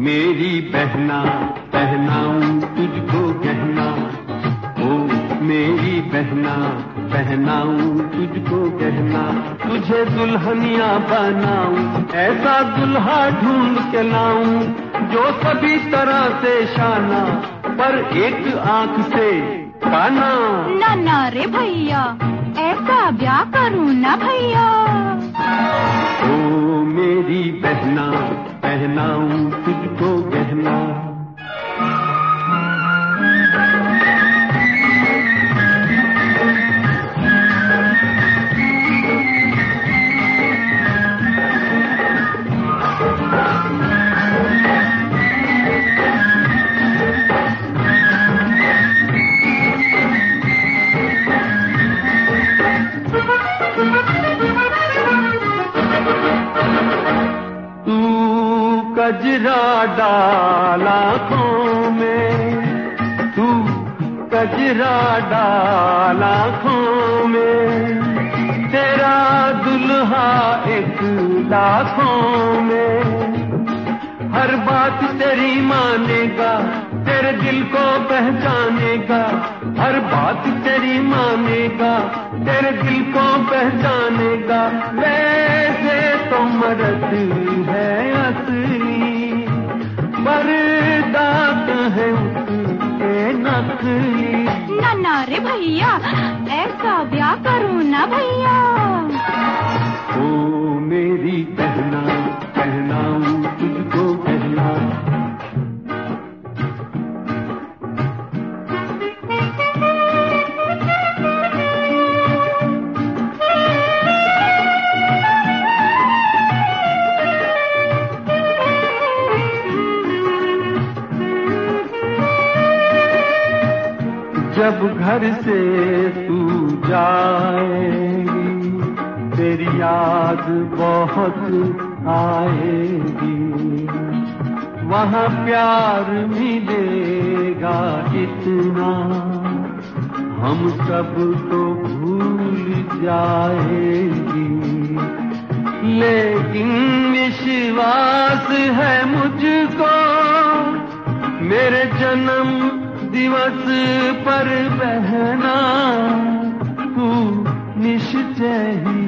मेरी बहना पहनाऊं तुझको गहना, ओ मेरी बहना पहनाऊं तुझको गहना, तुझे दुल्हनिया बनाऊं, ऐसा दुल्हा ढूंढ के लाऊं जो सभी तरह से शाना, पर एक आंख से काना। ना ना रे भैया, ऐसा ब्याह करूं ना भैया। ओ मेरी बहना पहनाऊं तुझको गहना। कजरा डाल आँखों में, तू कजरा डाल आँखों में, तेरा दुल्हा एक लाखों में, हर बात तेरी मानेगा, तेरे दिल को पहचानेगा, हर बात तेरी मानेगा, तेरे दिल को पहचानेगा। वैसे तो मर्द है असली, पर दांत है उसके नकली। ना ना रे भैया, ऐसा ब्याह करूं ना भैया। ओ मेरी बहना पहनाऊं तुझको गहना। जब घर से तू जाएगी, तेरी याद बहुत आएगी, वहाँ प्यार मिलेगा इतना, हम सब तो भूल जाएगी, लेकिन विश्वास है मुझको, मेरे जन्म दिवस पर बहना तू निश्चय ही